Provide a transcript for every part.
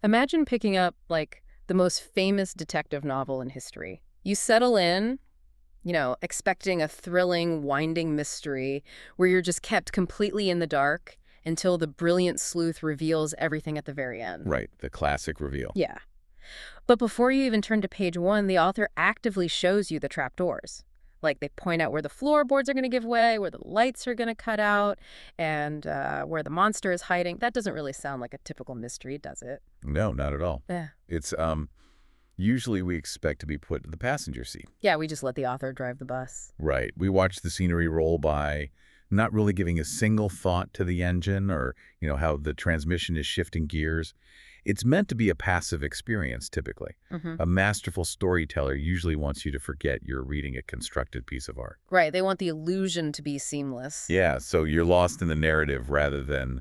Imagine picking up, like, the most famous detective novel in history. You settle in, expecting a thrilling, winding mystery where you're just kept completely in the dark until the brilliant sleuth reveals everything at the very end. Right, the classic reveal. Yeah. But before you even turn to page one, the author actively shows you the trapdoors. Like, they point out where the floorboards are going to give way, where the lights are going to cut out, and where the monster is hiding. That doesn't really sound like a typical mystery, does it? No, not at all. Yeah. It's usually we expect to be put in the passenger seat. Yeah, we just let the author drive the bus. Right. We watch the scenery roll by, not really giving a single thought to the engine or, how the transmission is shifting gears. It's meant to be a passive experience, typically. Hmm. A masterful storyteller usually wants you to forget you're reading a constructed piece of art. Right, they want the illusion to be seamless. Yeah, so you're lost in the narrative rather than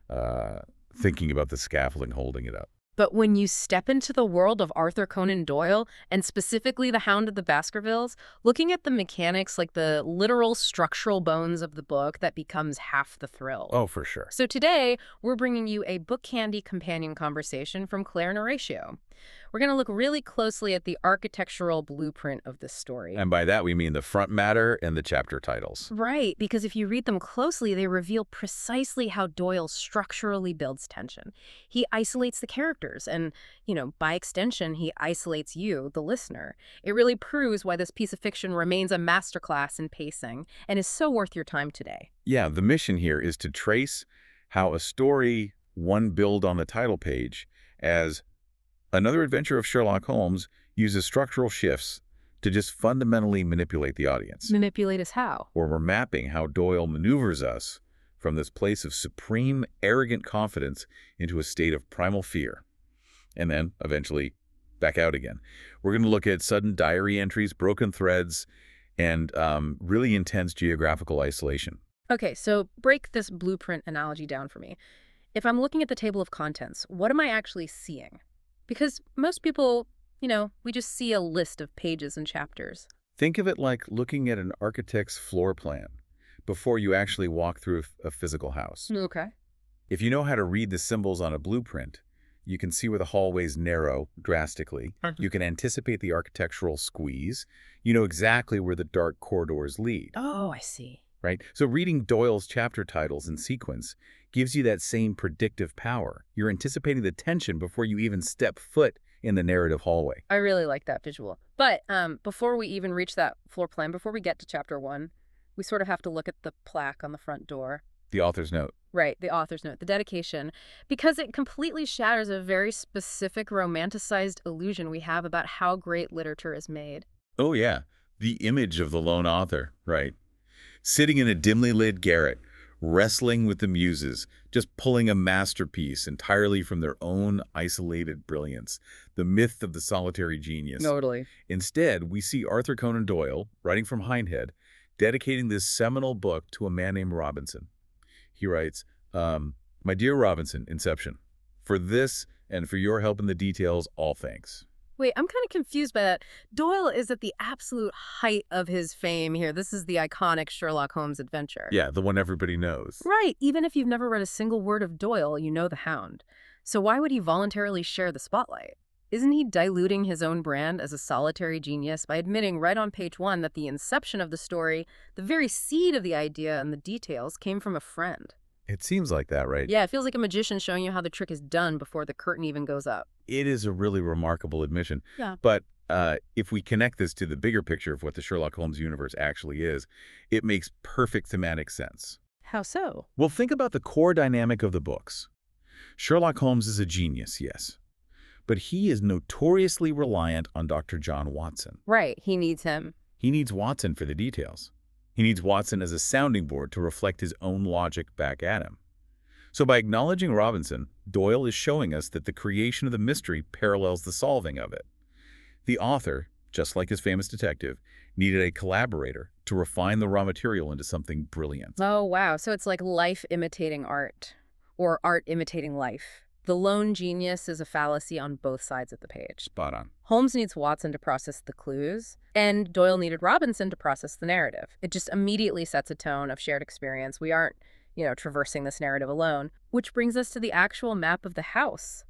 thinking about the scaffolding holding it up. But when you step into the world of Arthur Conan Doyle, and specifically The Hound of the Baskervilles, looking at the mechanics, like the literal structural bones of the book, that becomes half the thrill. Oh, for sure. So today, we're bringing you a book candy companion conversation from Claire and Horatio. We're going to look really closely at the architectural blueprint of this story. And by that, we mean the front matter and the chapter titles. Right, because if you read them closely, they reveal precisely how Doyle structurally builds tension. He isolates the characters and, by extension, he isolates you, the listener. It really proves why this piece of fiction remains a masterclass in pacing and is so worth your time today. Yeah, the mission here is to trace how a story, one billed on the title page as Another Adventure of Sherlock Holmes, uses structural shifts to just fundamentally manipulate the audience. Manipulate us how? Or we're mapping how Doyle maneuvers us from this place of supreme, arrogant confidence into a state of primal fear, and then eventually back out again. We're going to look at sudden diary entries, broken threads, and really intense geographical isolation. Okay, so break this blueprint analogy down for me. If I'm looking at the table of contents, what am I actually seeing? Because most people, we just see a list of pages and chapters. Think of it like looking at an architect's floor plan before you actually walk through a physical house. Okay. If you know how to read the symbols on a blueprint, you can see where the hallways narrow drastically. You can anticipate the architectural squeeze. You know exactly where the dark corridors lead. Oh, I see. Right? So reading Doyle's chapter titles in sequence gives you that same predictive power. You're anticipating the tension before you even step foot in the narrative hallway. I really like that visual. But before we even reach that floor plan, before we get to chapter one, we sort of have to look at the plaque on the front door. The author's note. Right, the author's note, the dedication, because it completely shatters a very specific romanticized illusion we have about how great literature is made. Oh, yeah. The image of the lone author, right? Sitting in a dimly lit garret, wrestling with the muses, just pulling a masterpiece entirely from their own isolated brilliance, the myth of the solitary genius. Totally. Instead, we see Arthur Conan Doyle, writing from Hindhead, dedicating this seminal book to a man named Robinson. He writes, My dear Robinson, Inception, for this and for your help in the details, all thanks. Wait, I'm kind of confused by that. Doyle is at the absolute height of his fame here. This is the iconic Sherlock Holmes adventure. Yeah, the one everybody knows. Right. Even if you've never read a single word of Doyle, you know the Hound. So why would he voluntarily share the spotlight? Isn't he diluting his own brand as a solitary genius by admitting right on page one that the inception of the story, the very seed of the idea and the details, came from a friend? It seems like that, right? Yeah, it feels like a magician showing you how the trick is done before the curtain even goes up. It is a really remarkable admission. Yeah. But if we connect this to the bigger picture of what the Sherlock Holmes universe actually is, it makes perfect thematic sense. How so? Well, think about the core dynamic of the books. Sherlock Holmes is a genius, yes. But he is notoriously reliant on Dr. John Watson. Right, he needs him. He needs Watson for the details. He needs Watson as a sounding board to reflect his own logic back at him. So by acknowledging Robinson, Doyle is showing us that the creation of the mystery parallels the solving of it. The author, just like his famous detective, needed a collaborator to refine the raw material into something brilliant. Oh, wow. So it's like life imitating art, or art imitating life. The lone genius is a fallacy on both sides of the page. Spot on. Holmes needs Watson to process the clues, and Doyle needed Robinson to process the narrative. It just immediately sets a tone of shared experience. We aren't, traversing this narrative alone, which brings us to the actual map of the house.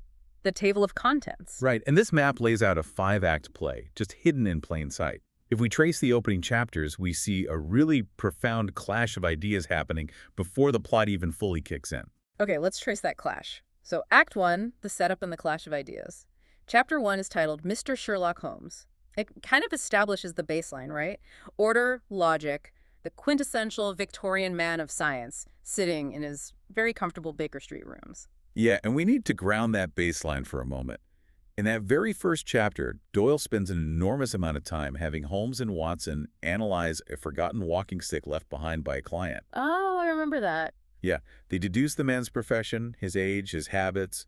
the table of contents. Right, and this map lays out a 5-act play, just hidden in plain sight. If we trace the opening chapters, we see a really profound clash of ideas happening before the plot even fully kicks in. Okay, let's trace that clash. So Act 1, the setup and the clash of ideas. Chapter 1 is titled Mr. Sherlock Holmes. It kind of establishes the baseline, right? Order, logic, the quintessential Victorian man of science sitting in his very comfortable Baker Street rooms. Yeah, and we need to ground that baseline for a moment. In that very first chapter, Doyle spends an enormous amount of time having Holmes and Watson analyze a forgotten walking stick left behind by a client. Oh, I remember that. Yeah, they deduce the man's profession, his age, his habits,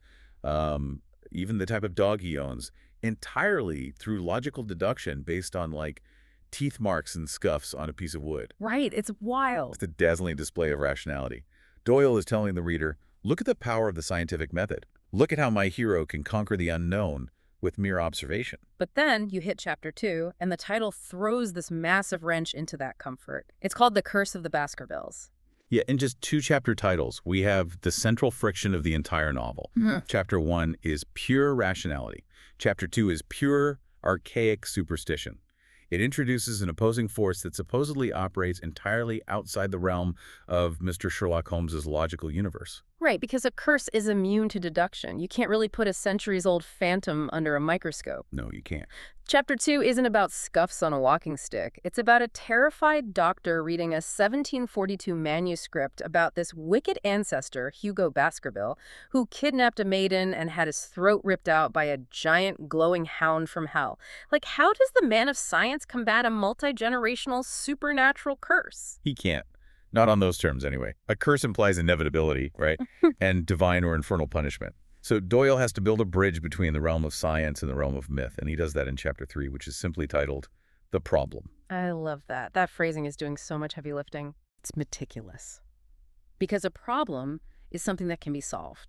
even the type of dog he owns, entirely through logical deduction based on, like, teeth marks and scuffs on a piece of wood. Right, it's wild. It's a dazzling display of rationality. Doyle is telling the reader, look at the power of the scientific method. Look at how my hero can conquer the unknown with mere observation. But then you hit Chapter 2, and the title throws this massive wrench into that comfort. It's called The Curse of the Baskervilles. Yeah, in just 2 chapter titles, we have the central friction of the entire novel. Chapter 1 is pure rationality. Chapter 2 is pure, archaic superstition. It introduces an opposing force that supposedly operates entirely outside the realm of Mr. Sherlock Holmes's logical universe. Right, because a curse is immune to deduction. You can't really put a centuries-old phantom under a microscope. No, you can't. Chapter 2 isn't about scuffs on a walking stick. It's about a terrified doctor reading a 1742 manuscript about this wicked ancestor, Hugo Baskerville, who kidnapped a maiden and had his throat ripped out by a giant glowing hound from hell. Like, how does the man of science combat a multi-generational supernatural curse? He can't. Not on those terms, anyway. A curse implies inevitability, right? And divine or infernal punishment. So Doyle has to build a bridge between the realm of science and the realm of myth, and he does that in Chapter 3, which is simply titled The Problem. I love that. That phrasing is doing so much heavy lifting. It's meticulous. Because a problem is something that can be solved.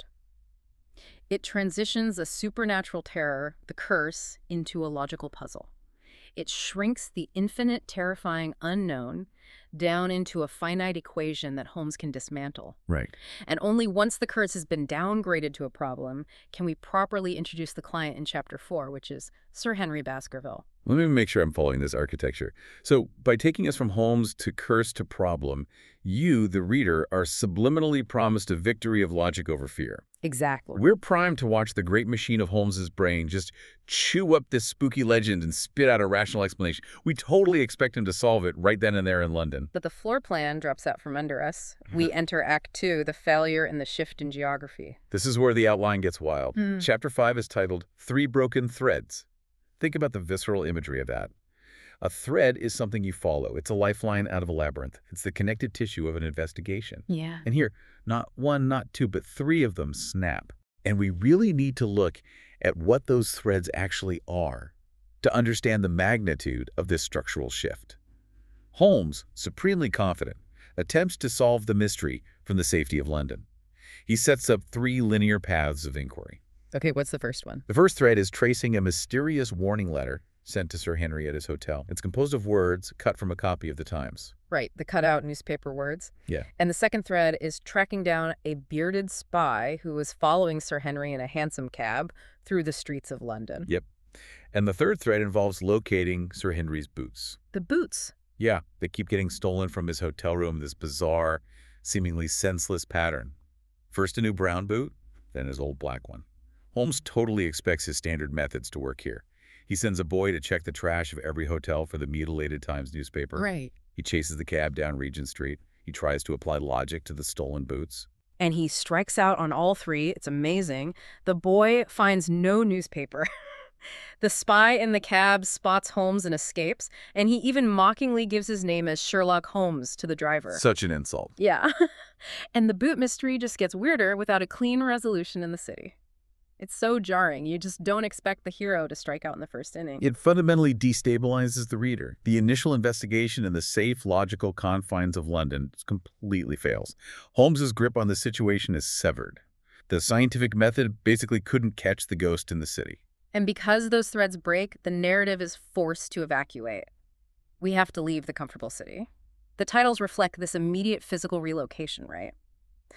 It transitions a supernatural terror, the curse, into a logical puzzle. It shrinks the infinite, terrifying unknown down into a finite equation that Holmes can dismantle. Right. And only once the curse has been downgraded to a problem can we properly introduce the client in Chapter 4, which is Sir Henry Baskerville. Let me make sure I'm following this architecture. So by taking us from Holmes to curse to problem, you, the reader, are subliminally promised a victory of logic over fear. Exactly. We're primed to watch the great machine of Holmes's brain just chew up this spooky legend and spit out a rational explanation. We totally expect him to solve it right then and there in London. But the floor plan drops out from under us. We enter Act 2, the failure and the shift in geography. This is where the outline gets wild. Chapter 5 is titled 3 Broken Threads. Think about the visceral imagery of that. A thread is something you follow. It's a lifeline out of a labyrinth. It's the connective tissue of an investigation. Yeah. And here, not 1, not 2, but 3 of them snap. And we really need to look at what those threads actually are to understand the magnitude of this structural shift. Holmes, supremely confident, attempts to solve the mystery from the safety of London. He sets up 3 linear paths of inquiry. Okay, what's the first one? The first thread is tracing a mysterious warning letter sent to Sir Henry at his hotel. It's composed of words cut from a copy of the Times. Right, the cutout newspaper words. Yeah. And the second thread is tracking down a bearded spy who was following Sir Henry in a hansom cab through the streets of London. Yep. And the third thread involves locating Sir Henry's boots. The boots. Yeah, they keep getting stolen from his hotel room, this bizarre, seemingly senseless pattern. First a new brown boot, then his old black one. Holmes totally expects his standard methods to work here. He sends a boy to check the trash of every hotel for the mutilated Times newspaper. Right. He chases the cab down Regent Street. He tries to apply logic to the stolen boots. And he strikes out on all 3. It's amazing. The boy finds no newspaper. The spy in the cab spots Holmes and escapes, and he even mockingly gives his name as Sherlock Holmes to the driver. Such an insult. Yeah. And the boot mystery just gets weirder without a clean resolution in the city. It's so jarring. You just don't expect the hero to strike out in the first inning. It fundamentally destabilizes the reader. The initial investigation in the safe, logical confines of London completely fails. Holmes's grip on the situation is severed. The scientific method basically couldn't catch the ghost in the city. And because those threads break, the narrative is forced to evacuate. We have to leave the comfortable city. The titles reflect this immediate physical relocation, right?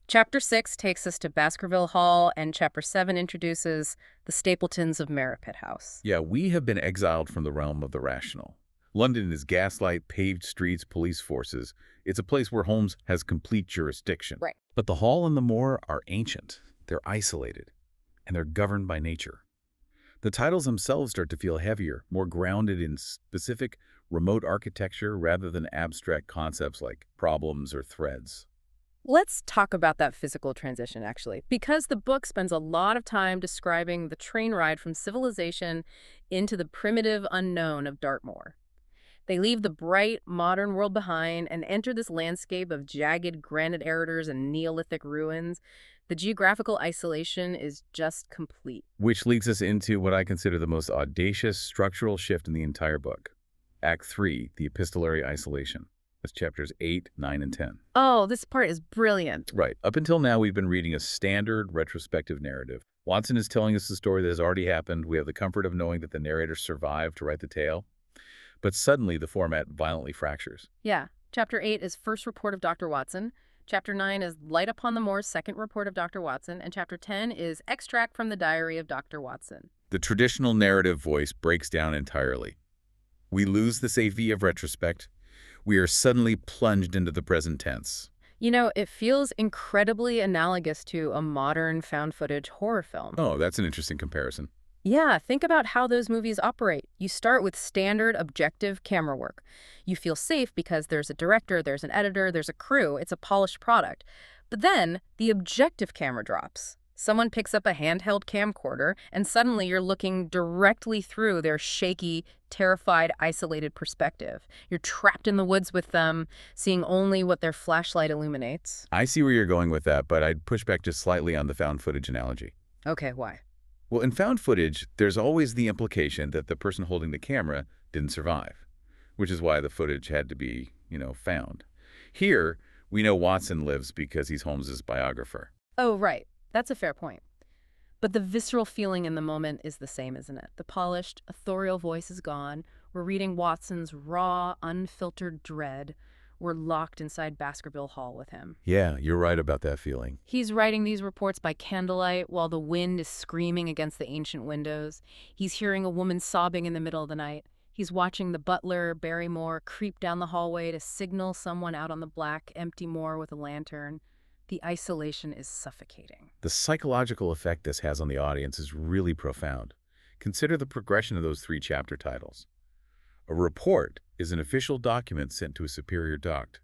Chapter 6 takes us to Baskerville Hall, and Chapter 7 introduces the Stapletons of Merripit House. Yeah, we have been exiled from the realm of the rational. London is gaslight, paved streets, police forces. It's a place where Holmes has complete jurisdiction. Right. But the Hall and the Moor are ancient. They're isolated, and they're governed by nature. The titles themselves start to feel heavier, more grounded in specific, remote architecture rather than abstract concepts like problems or threads. Let's talk about that physical transition, actually, because the book spends a lot of time describing the train ride from civilization into the primitive unknown of Dartmoor. They leave the bright, modern world behind and enter this landscape of jagged granite erectors and Neolithic ruins. The geographical isolation is just complete. Which leads us into what I consider the most audacious structural shift in the entire book. Act 3, the epistolary isolation. That's chapters 8, 9, and 10. Oh, this part is brilliant. Right. Up until now, we've been reading a standard retrospective narrative. Watson is telling us a story that has already happened. We have the comfort of knowing that the narrator survived to write the tale. But suddenly, the format violently fractures. Yeah. Chapter 8 is First Report of Dr. Watson. Chapter 9 is Light Upon the Moor's Second Report of Dr. Watson. And Chapter 10 is Extract from the Diary of Dr. Watson. The traditional narrative voice breaks down entirely. We lose the safety of retrospect. We are suddenly plunged into the present tense. You know, it feels incredibly analogous to a modern found footage horror film. Oh, that's an interesting comparison. Yeah, think about how those movies operate. You start with standard, objective camera work. You feel safe because there's a director, there's an editor, there's a crew. It's a polished product. But then the objective camera drops. Someone picks up a handheld camcorder, and suddenly you're looking directly through their shaky, terrified, isolated perspective. You're trapped in the woods with them, seeing only what their flashlight illuminates. I see where you're going with that, but I'd push back just slightly on the found footage analogy. Okay, why? Well, in found footage, there's always the implication that the person holding the camera didn't survive, which is why the footage had to be, found. Here, we know Watson lives because he's Holmes's biographer. Oh, right. That's a fair point. But the visceral feeling in the moment is the same, isn't it? The polished, authorial voice is gone. We're reading Watson's raw, unfiltered dread. We're locked inside Baskerville Hall with him. Yeah, you're right about that feeling. He's writing these reports by candlelight while the wind is screaming against the ancient windows. He's hearing a woman sobbing in the middle of the night. He's watching the butler, Barrymore, creep down the hallway to signal someone out on the black, empty moor with a lantern. The isolation is suffocating. The psychological effect this has on the audience is really profound. Consider the progression of those 3 chapter titles. A report is an official document sent to a superior doct.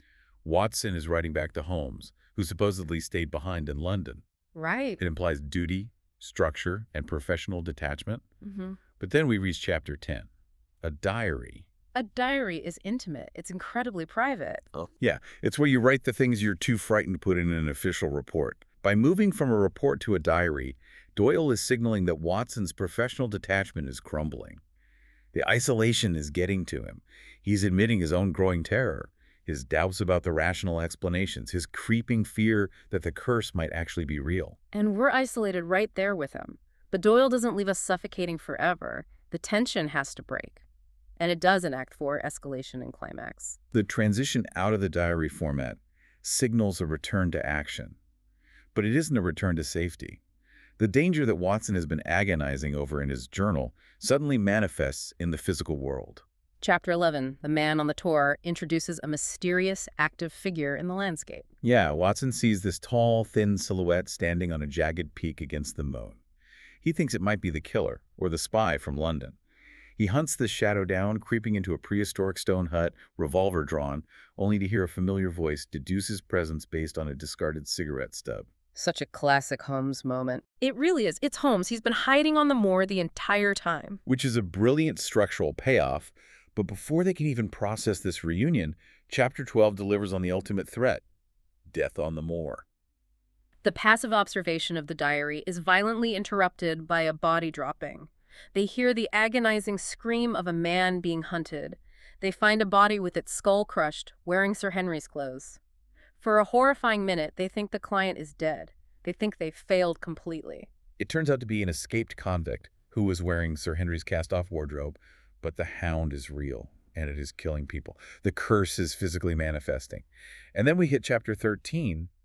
Watson is writing back to Holmes, who supposedly stayed behind in London. Right. It implies duty, structure, and professional detachment. Mm-hmm. But then we reach chapter 10, a diary. A diary is intimate. It's incredibly private. Oh. Yeah, it's where you write the things you're too frightened to put in an official report. By moving from a report to a diary, Doyle is signaling that Watson's professional detachment is crumbling. The isolation is getting to him. He's admitting his own growing terror, his doubts about the rational explanations, his creeping fear that the curse might actually be real. And we're isolated right there with him. But Doyle doesn't leave us suffocating forever. The tension has to break. And it does in Act 4, escalation and climax. The transition out of the diary format signals a return to action. But it isn't a return to safety. The danger that Watson has been agonizing over in his journal suddenly manifests in the physical world. Chapter 11, The Man on the Tor, introduces a mysterious, active figure in the landscape. Yeah, Watson sees this tall, thin silhouette standing on a jagged peak against the moon. He thinks it might be the killer, or the spy from London. He hunts this shadow down, creeping into a prehistoric stone hut, revolver drawn, only to hear a familiar voice deduce his presence based on a discarded cigarette stub. Such a classic Holmes moment. It really is. It's Holmes. He's been hiding on the moor the entire time. Which is a brilliant structural payoff, but before they can even process this reunion, Chapter 12 delivers on the ultimate threat: death on the moor. The passive observation of the diary is violently interrupted by a body dropping. They hear the agonizing scream of a man being hunted. They find a body with its skull crushed, wearing Sir Henry's clothes. For a horrifying minute, they think the client is dead. They think they've failed completely. It turns out to be an escaped convict who was wearing Sir Henry's cast-off wardrobe, but the hound is real, and it is killing people. The curse is physically manifesting. And then we hit Chapter 13,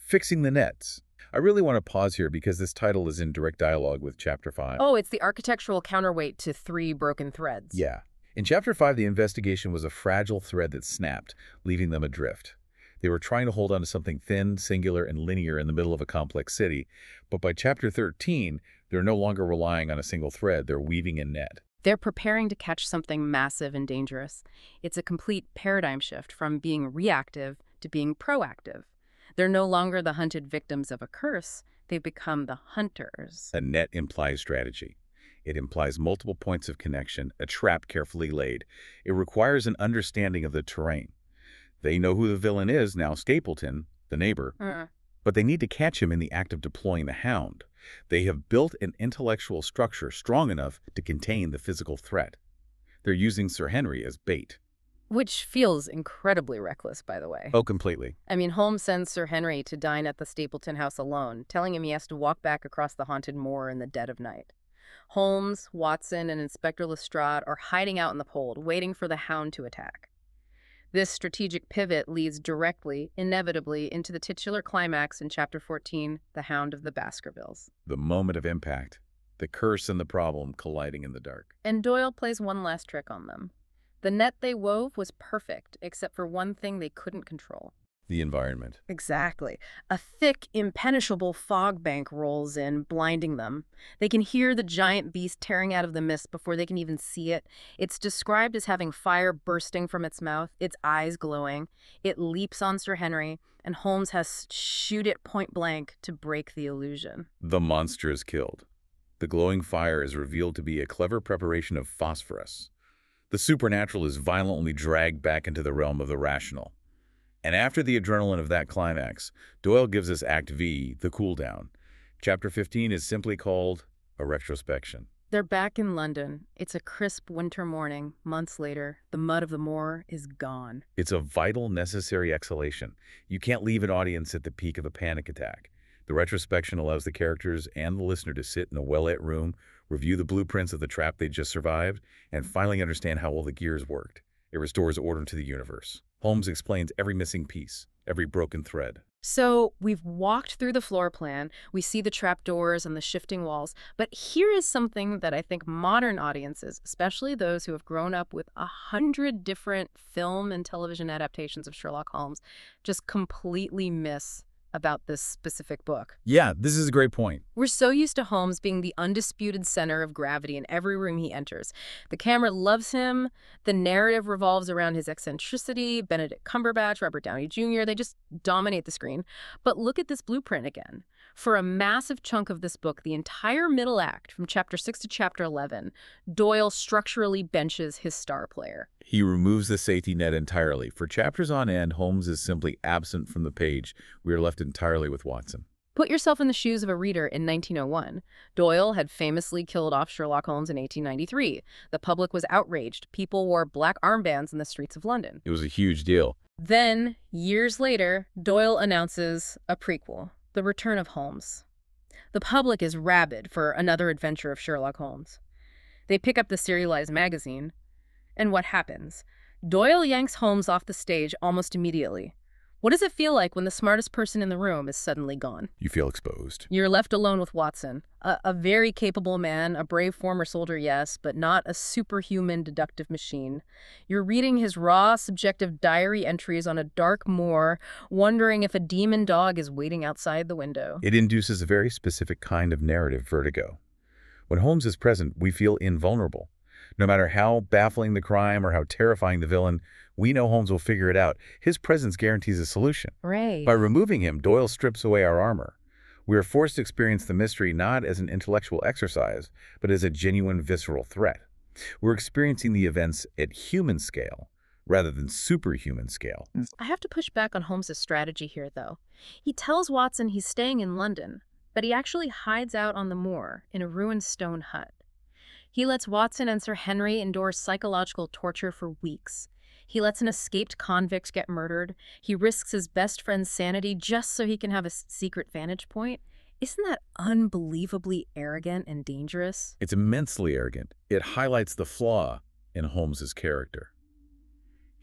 Fixing the Nets. I really want to pause here because this title is in direct dialogue with Chapter 5. Oh, it's the architectural counterweight to Three Broken Threads. Yeah. In Chapter 5, the investigation was a fragile thread that snapped, leaving them adrift. They were trying to hold on to something thin, singular, and linear in the middle of a complex city, but by Chapter 13, they're no longer relying on a single thread, they're weaving a net. They're preparing to catch something massive and dangerous. It's a complete paradigm shift from being reactive to being proactive. They're no longer the hunted victims of a curse. They've become the hunters. A net implies strategy. It implies multiple points of connection, a trap carefully laid. It requires an understanding of the terrain. They know who the villain is now, Stapleton, the neighbor, but they need to catch him in the act of deploying the hound. They have built an intellectual structure strong enough to contain the physical threat. They're using Sir Henry as bait. Which feels incredibly reckless, by the way. Oh, completely. I mean, Holmes sends Sir Henry to dine at the Stapleton house alone, telling him he has to walk back across the haunted moor in the dead of night. Holmes, Watson, and Inspector Lestrade are hiding out in the cold, waiting for the hound to attack. This strategic pivot leads directly, inevitably, into the titular climax in Chapter 14, The Hound of the Baskervilles. The moment of impact. The curse and the problem colliding in the dark. And Doyle plays one last trick on them. The net they wove was perfect, except for one thing they couldn't control. The environment. Exactly. A thick, impenetrable fog bank rolls in, blinding them. They can hear the giant beast tearing out of the mist before they can even see it. It's described as having fire bursting from its mouth, its eyes glowing. It leaps on Sir Henry, and Holmes has to shoot it point blank to break the illusion. The monster is killed. The glowing fire is revealed to be a clever preparation of phosphorus. The supernatural is violently dragged back into the realm of the rational. And after the adrenaline of that climax, Doyle gives us Act V, the cool down. Chapter 15 is simply called a retrospection. They're back in London. It's a crisp winter morning. Months later, the mud of the moor is gone. It's a vital, necessary exhalation. You can't leave an audience at the peak of a panic attack. The retrospection allows the characters and the listener to sit in a well-lit room, review the blueprints of the trap they just survived, and finally understand how all the gears worked. It restores order to the universe. Holmes explains every missing piece, every broken thread. So we've walked through the floor plan, we see the trapdoors and the shifting walls, but here is something that I think modern audiences, especially those who have grown up with 100 different film and television adaptations of Sherlock Holmes, just completely miss about this specific book. Yeah, this is a great point. We're so used to Holmes being the undisputed center of gravity in every room he enters. The camera loves him. The narrative revolves around his eccentricity. Benedict Cumberbatch, Robert Downey Jr., they just dominate the screen. But look at this blueprint again. For a massive chunk of this book, the entire middle act, from Chapter 6 to Chapter 11, Doyle structurally benches his star player. He removes the safety net entirely. For chapters on end, Holmes is simply absent from the page. We are left entirely with Watson. Put yourself in the shoes of a reader in 1901. Doyle had famously killed off Sherlock Holmes in 1893. The public was outraged. People wore black armbands in the streets of London. It was a huge deal. Then, years later, Doyle announces a prequel, The Return of Holmes. The public is rabid for another adventure of Sherlock Holmes. They pick up the serialized magazine, and what happens? Doyle yanks Holmes off the stage almost immediately. What does it feel like when the smartest person in the room is suddenly gone? You feel exposed. You're left alone with Watson, a very capable man, a brave former soldier, yes, but not a superhuman deductive machine. You're reading his raw, subjective diary entries on a dark moor, wondering if a demon dog is waiting outside the window. It induces a very specific kind of narrative vertigo. When Holmes is present, we feel invulnerable. No matter how baffling the crime or how terrifying the villain, we know Holmes will figure it out. His presence guarantees a solution. Right. By removing him, Doyle strips away our armor. We are forced to experience the mystery not as an intellectual exercise, but as a genuine visceral threat. We're experiencing the events at human scale rather than superhuman scale. I have to push back on Holmes's strategy here, though. He tells Watson he's staying in London, but he actually hides out on the moor in a ruined stone hut. He lets Watson and Sir Henry endure psychological torture for weeks. He lets an escaped convict get murdered. He risks his best friend's sanity just so he can have a secret vantage point. Isn't that unbelievably arrogant and dangerous? It's immensely arrogant. It highlights the flaw in Holmes's character.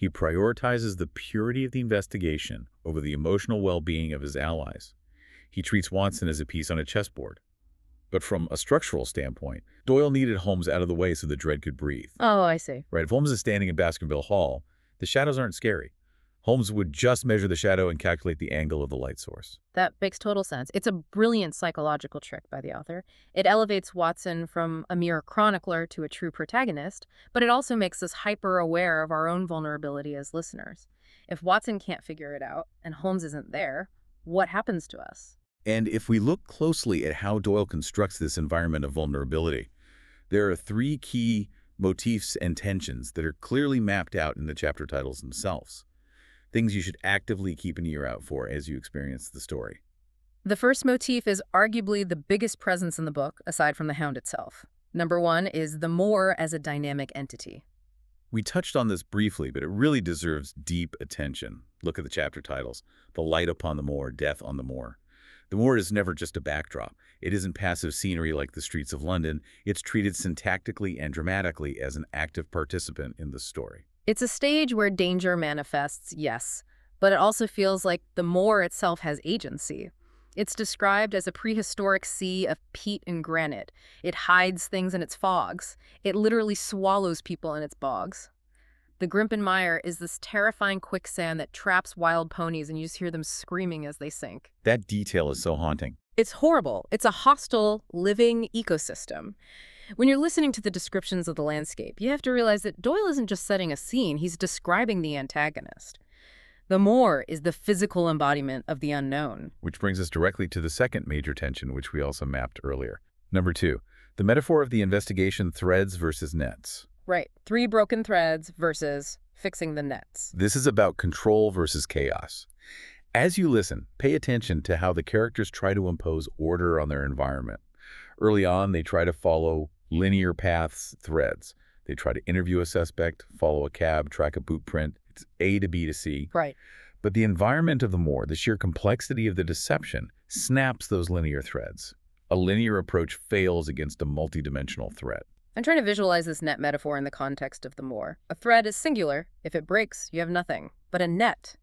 He prioritizes the purity of the investigation over the emotional well-being of his allies. He treats Watson as a piece on a chessboard. But from a structural standpoint, Doyle needed Holmes out of the way so the Dread could breathe. Oh, I see. Right? If Holmes is standing in Baskerville Hall, the shadows aren't scary. Holmes would just measure the shadow and calculate the angle of the light source. That makes total sense. It's a brilliant psychological trick by the author. It elevates Watson from a mere chronicler to a true protagonist, but it also makes us hyper-aware of our own vulnerability as listeners. If Watson can't figure it out and Holmes isn't there, what happens to us? And if we look closely at how Doyle constructs this environment of vulnerability, there are three key motifs and tensions that are clearly mapped out in the chapter titles themselves. Things you should actively keep an ear out for as you experience the story. The first motif is arguably the biggest presence in the book, aside from the Hound itself. Number one is the Moor as a dynamic entity. We touched on this briefly, but it really deserves deep attention. Look at the chapter titles. The Light Upon the Moor, Death on the Moor. The moor is never just a backdrop. It isn't passive scenery like the streets of London. It's treated syntactically and dramatically as an active participant in the story. It's a stage where danger manifests, yes, but it also feels like the moor itself has agency. It's described as a prehistoric sea of peat and granite. It hides things in its fogs. It literally swallows people in its bogs. The Grimpen Mire is this terrifying quicksand that traps wild ponies, and you just hear them screaming as they sink. That detail is so haunting. It's horrible. It's a hostile, living ecosystem. When you're listening to the descriptions of the landscape, you have to realize that Doyle isn't just setting a scene, he's describing the antagonist. The moor is the physical embodiment of the unknown. Which brings us directly to the second major tension, which we also mapped earlier. Number two, the metaphor of the investigation threads versus nets. Right. 3 broken threads versus fixing the nets. This is about control versus chaos. As you listen, pay attention to how the characters try to impose order on their environment. Early on, they try to follow linear paths, threads. They try to interview a suspect, follow a cab, track a boot print. It's A to B to C. Right. But the environment of the moor, the sheer complexity of the deception, snaps those linear threads. A linear approach fails against a multidimensional threat. I'm trying to visualize this net metaphor in the context of the moor. A thread is singular. If it breaks, you have nothing. But a net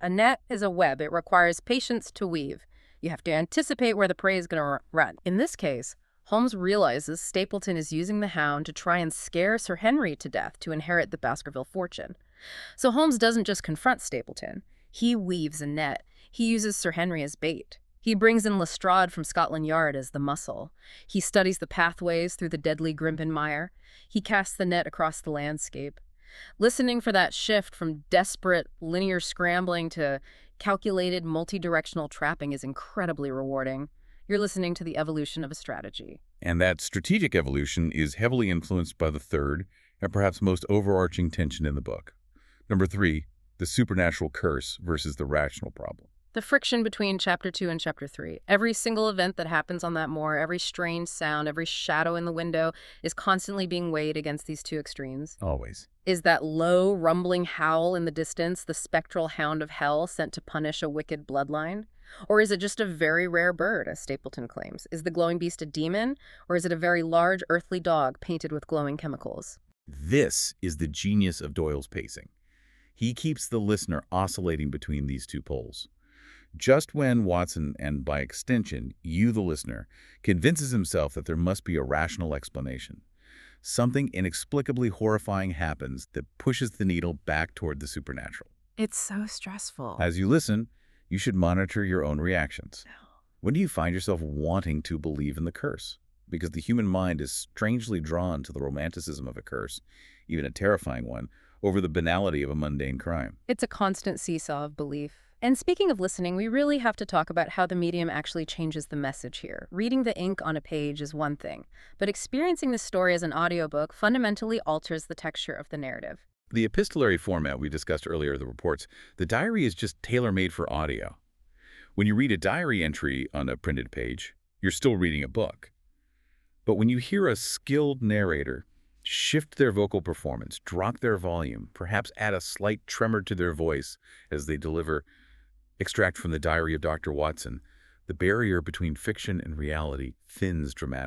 is a web. It requires patience to weave. You have to anticipate where the prey is going to run. In this case, Holmes realizes Stapleton is using the Hound to try and scare Sir Henry to death to inherit the Baskerville fortune. So Holmes doesn't just confront Stapleton. He weaves a net. He uses Sir Henry as bait. He brings in Lestrade from Scotland Yard as the muscle. He studies the pathways through the deadly Grimpen Mire. He casts the net across the landscape. Listening for that shift from desperate linear scrambling to calculated multi-directional trapping is incredibly rewarding. You're listening to the evolution of a strategy. And that strategic evolution is heavily influenced by the third and perhaps most overarching tension in the book. Number 3, the supernatural curse versus the rational problem. The friction between Chapter 2 and Chapter 3. Every single event that happens on that moor, every strange sound, every shadow in the window is constantly being weighed against these two extremes. Always. Is that low, rumbling howl in the distance the spectral hound of hell sent to punish a wicked bloodline? Or is it just a very rare bird, as Stapleton claims? Is the glowing beast a demon, or is it a very large earthly dog painted with glowing chemicals? This is the genius of Doyle's pacing. He keeps the listener oscillating between these two poles. Just when Watson, and by extension, you, the listener, convinces himself that there must be a rational explanation, something inexplicably horrifying happens that pushes the needle back toward the supernatural. It's so stressful. As you listen, you should monitor your own reactions. When do you find yourself wanting to believe in the curse? Because the human mind is strangely drawn to the romanticism of a curse, even a terrifying one, over the banality of a mundane crime. It's a constant seesaw of belief. And speaking of listening, we really have to talk about how the medium actually changes the message here. Reading the ink on a page is one thing, but experiencing the story as an audiobook fundamentally alters the texture of the narrative. The epistolary format we discussed earlier, the reports, the diary is just tailor-made for audio. When you read a diary entry on a printed page, you're still reading a book. But when you hear a skilled narrator shift their vocal performance, drop their volume, perhaps add a slight tremor to their voice as they extract from the diary of Dr. Watson, the barrier between fiction and reality thins dramatically.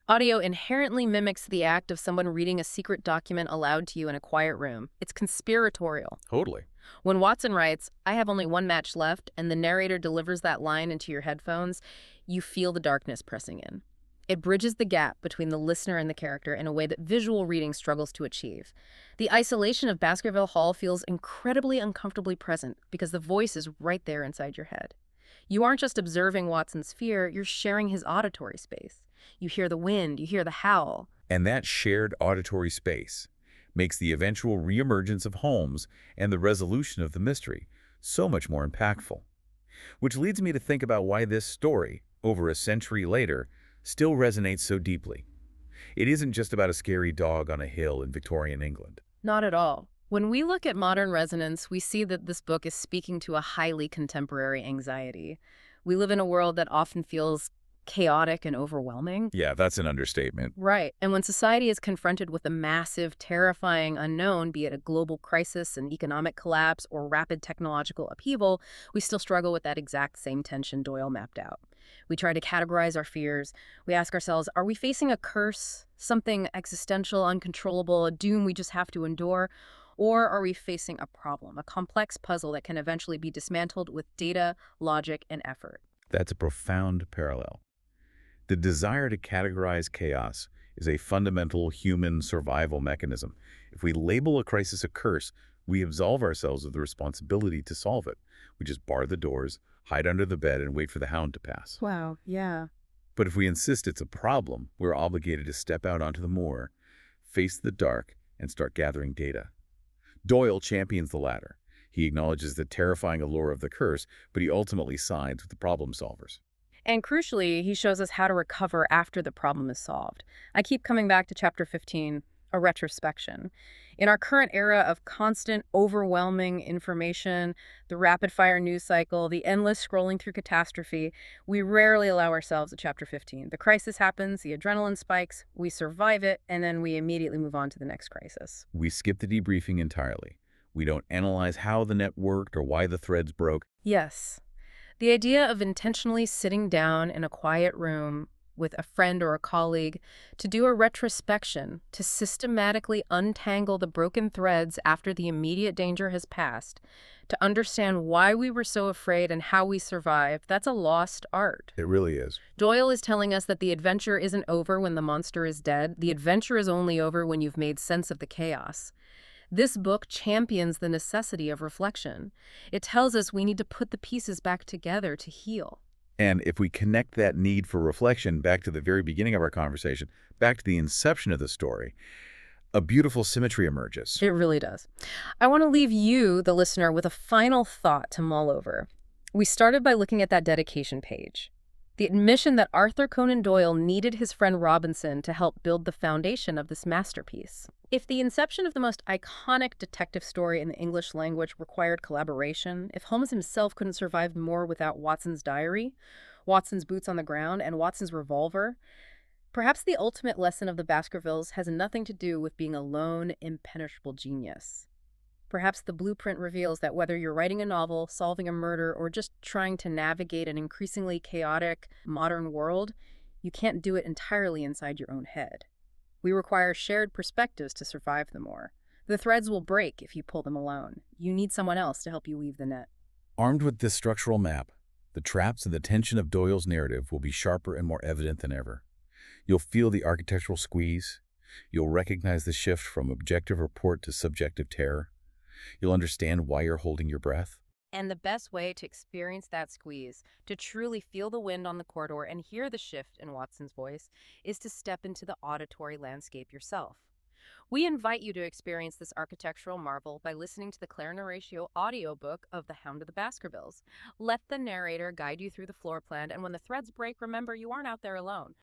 Audio inherently mimics the act of someone reading a secret document aloud to you in a quiet room. It's conspiratorial. Totally. When Watson writes, "I have only one match left," and the narrator delivers that line into your headphones, you feel the darkness pressing in. It bridges the gap between the listener and the character in a way that visual reading struggles to achieve. The isolation of Baskerville Hall feels incredibly uncomfortably present because the voice is right there inside your head. You aren't just observing Watson's fear, you're sharing his auditory space. You hear the wind, you hear the howl. And that shared auditory space makes the eventual reemergence of Holmes and the resolution of the mystery so much more impactful. Which leads me to think about why this story, over a century later, still resonates so deeply. It isn't just about a scary dog on a hill in Victorian England. Not at all. When we look at modern resonance, we see that this book is speaking to a highly contemporary anxiety. We live in a world that often feels chaotic and overwhelming. Yeah, that's an understatement. Right. And when society is confronted with a massive, terrifying unknown, be it a global crisis, an economic collapse, or rapid technological upheaval, we still struggle with that exact same tension Doyle mapped out. We try to categorize our fears. We ask ourselves, are we facing a curse, something existential, uncontrollable, a doom we just have to endure? Or are we facing a problem, a complex puzzle that can eventually be dismantled with data, logic, and effort? That's a profound parallel. The desire to categorize chaos is a fundamental human survival mechanism. If we label a crisis a curse, we absolve ourselves of the responsibility to solve it. We just bar the doors, hide under the bed, and wait for the hound to pass. Wow, yeah. But if we insist it's a problem, we're obligated to step out onto the moor, face the dark, and start gathering data. Doyle champions the latter. He acknowledges the terrifying allure of the curse, but he ultimately sides with the problem solvers. And crucially, he shows us how to recover after the problem is solved. I keep coming back to Chapter 15, a retrospection. In our current era of constant, overwhelming information, the rapid-fire news cycle, the endless scrolling through catastrophe, we rarely allow ourselves a Chapter 15. The crisis happens, the adrenaline spikes, we survive it, and then we immediately move on to the next crisis. We skip the debriefing entirely. We don't analyze how the net worked or why the threads broke. Yes. The idea of intentionally sitting down in a quiet room with a friend or a colleague to do a retrospection, to systematically untangle the broken threads after the immediate danger has passed, to understand why we were so afraid and how we survived, that's a lost art. It really is. Doyle is telling us that the adventure isn't over when the monster is dead. The adventure is only over when you've made sense of the chaos. This book champions the necessity of reflection. It tells us we need to put the pieces back together to heal. And if we connect that need for reflection back to the very beginning of our conversation, back to the inception of the story, a beautiful symmetry emerges. It really does. I want to leave you, the listener, with a final thought to mull over. We started by looking at that dedication page. The admission that Arthur Conan Doyle needed his friend Robinson to help build the foundation of this masterpiece. If the inception of the most iconic detective story in the English language required collaboration, if Holmes himself couldn't survive more without Watson's diary, Watson's boots on the ground, and Watson's revolver, perhaps the ultimate lesson of the Baskervilles has nothing to do with being a lone, impenetrable genius. Perhaps the blueprint reveals that whether you're writing a novel, solving a murder, or just trying to navigate an increasingly chaotic, modern world, you can't do it entirely inside your own head. We require shared perspectives to survive the moor. The threads will break if you pull them alone. You need someone else to help you weave the net. Armed with this structural map, the traps and the tension of Doyle's narrative will be sharper and more evident than ever. You'll feel the architectural squeeze. You'll recognize the shift from objective report to subjective terror. You'll understand why you're holding your breath. And the best way to experience that squeeze, to truly feel the wind on the corridor and hear the shift in Watson's voice, is to step into the auditory landscape yourself. We invite you to experience this architectural marvel by listening to the Claire Horatio audiobook of The Hound of the Baskervilles. Let the narrator guide you through the floor plan, and when the threads break, remember you aren't out there alone.